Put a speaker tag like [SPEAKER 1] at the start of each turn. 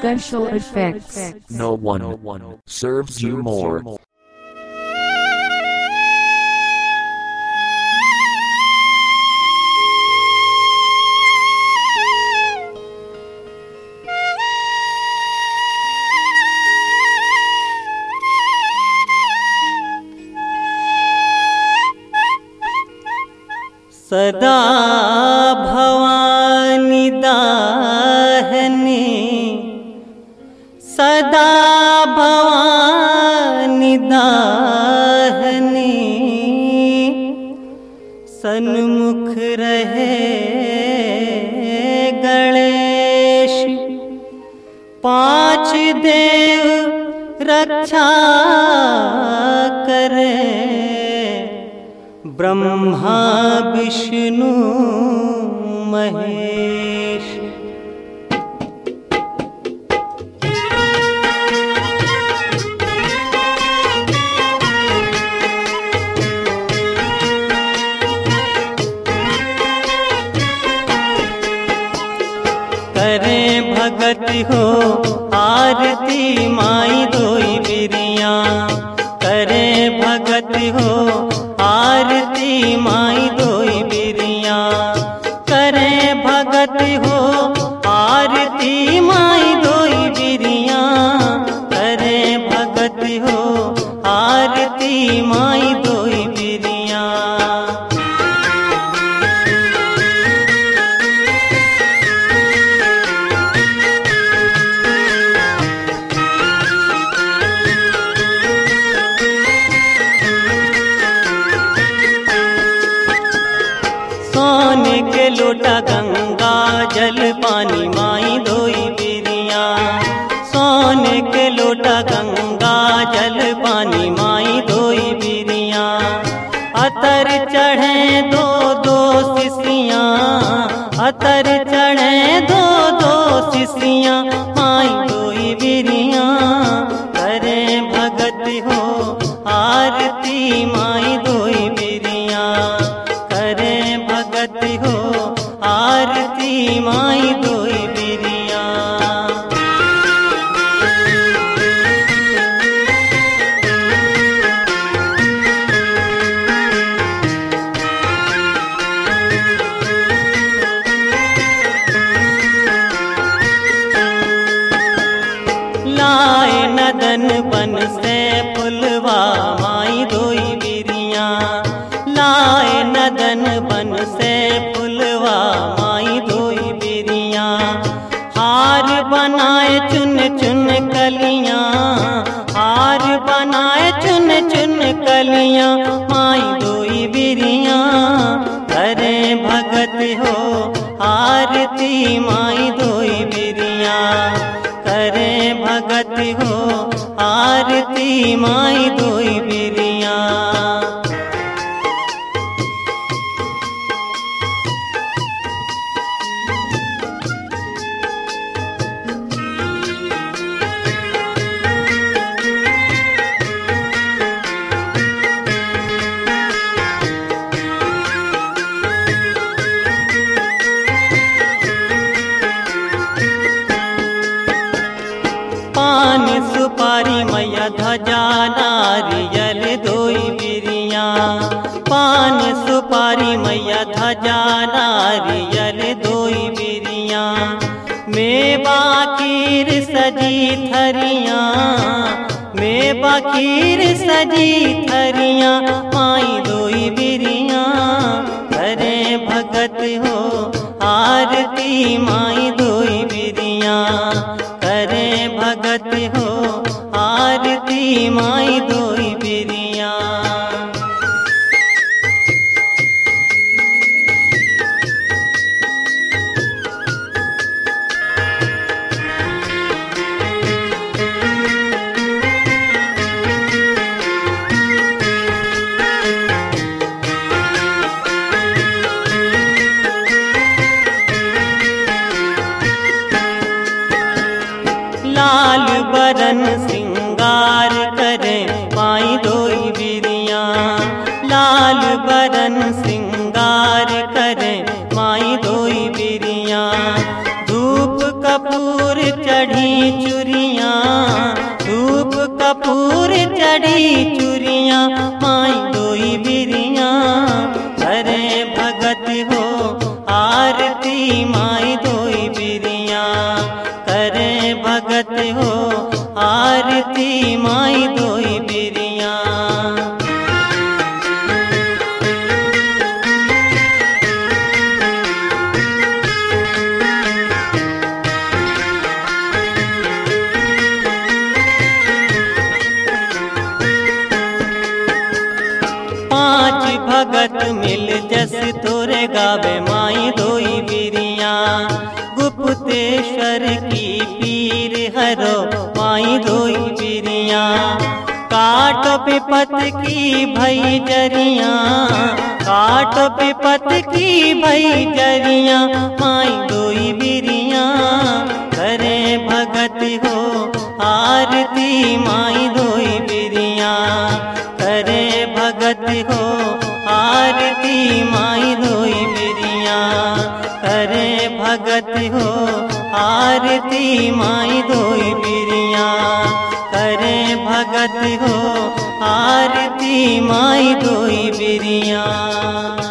[SPEAKER 1] Special effects.
[SPEAKER 2] No one serves you more.
[SPEAKER 3] सदा भवानी दाहिनी, सदा भवानी दाहिनी, सन्मुख रहे गणेश, पांच देव रक्षा करे, ब्रह्मा विष्णु महेश। करें भगत हो आरती माई दोई बिरिया, करें भगत हो आरती माई दोई बिरिया, करें भगत हो आरती माई दोई बिरिया, करें भगत हो आरती माई दोई बिरिया। सोने के लोटा गंगा जल पानी माई दोई बिरिया, सोने के लोटा गंगा जल पानी माई दोई बिरिया, अतर चढ़े दो दो शिशियाँ, अतर चढ़े दो दो शिशियाँ माई दोई बिरिया, करें भगत हो आरती माई दोई बिरिया, करें भगत हो आरती माई दोई बिरिया। लाए नदन बन से फुलवा माई दोई बिरिया, लाए नदन बन से फुलवा माई दोई बिरिया, हार बनाए चुन चुन कलियां, हार बनाए चुन चुन कलियां माई दोई बिरिया, करें भगत हो आरती माई दोई बिरिया, करें भगत हो आरती माई दोई बिरिया। पान सुपारी मैया ध्वजा नारियल दोई बिरिया, पान सुपारी मैया ध्वजा नारियल दोई बिरिया, मेवा खीर सजी थरियाँ, मेवा खीर सजी थरियाँ माई दोई बिरिया, करें भगत हो आरती माई दोई बिरिया, करें भगत हो आरती माई दोई बिरिया। लाल बरन सिंगार करें माई दोई बिरिया, लाल बरन सिंगार करें माई दोई बिरिया, धूप कपूर चढ़ी चढ़ी चूरियाँ माई दोई बिरियाँ करे भगत हो आरती माई दोई बिरियाँ करे भगत हो आरती माई दोई बिरियाँ। पांच भगत मिल जस तोरे गावे माई दोई बिरियाँ गुप्तेश्वर की पीर हरो माई दोई बिरियाँ काट विपत की भई जरियाँ काट विपत की भई जरियाँ माई दोई बिरियाँ करे भगत हो आरती माई दोई बिरियाँ करे भगत हो आरती माई दोई बिरियाँ करे भगत हो आरती माई दोई बिरियाँ करे भगत हो आरती माई दोई बिरियाँ।